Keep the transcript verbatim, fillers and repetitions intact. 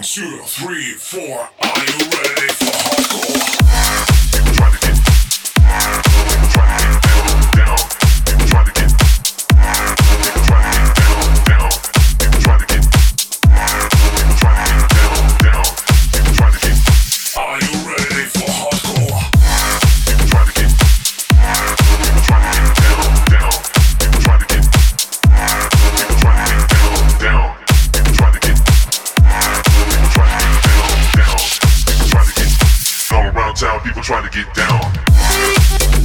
two, three, four. Are you ready for hardcore? People try to get, people try to get down, down. People try to get, people try to get down, down. People try to get, people try to get down, down. People try to get. Are you ready for hardcore? People try to get, people try to get down, down. People try to get, people try to get down, down. People try to get, people try to get down, down. People try to get all around town. People trying to get down.